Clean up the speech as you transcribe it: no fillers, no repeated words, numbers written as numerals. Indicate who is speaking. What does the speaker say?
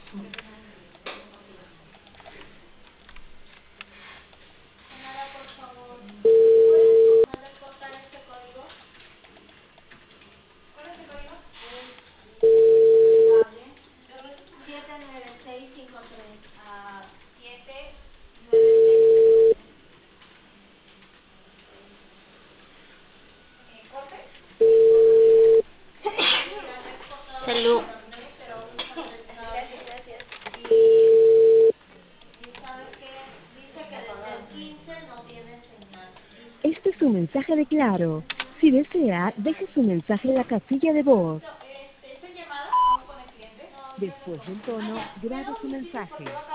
Speaker 1: Salud.
Speaker 2: Este es un mensaje de Claro. Si desea, deje su mensaje en la casilla de voz. Después del tono, grabe su mensaje.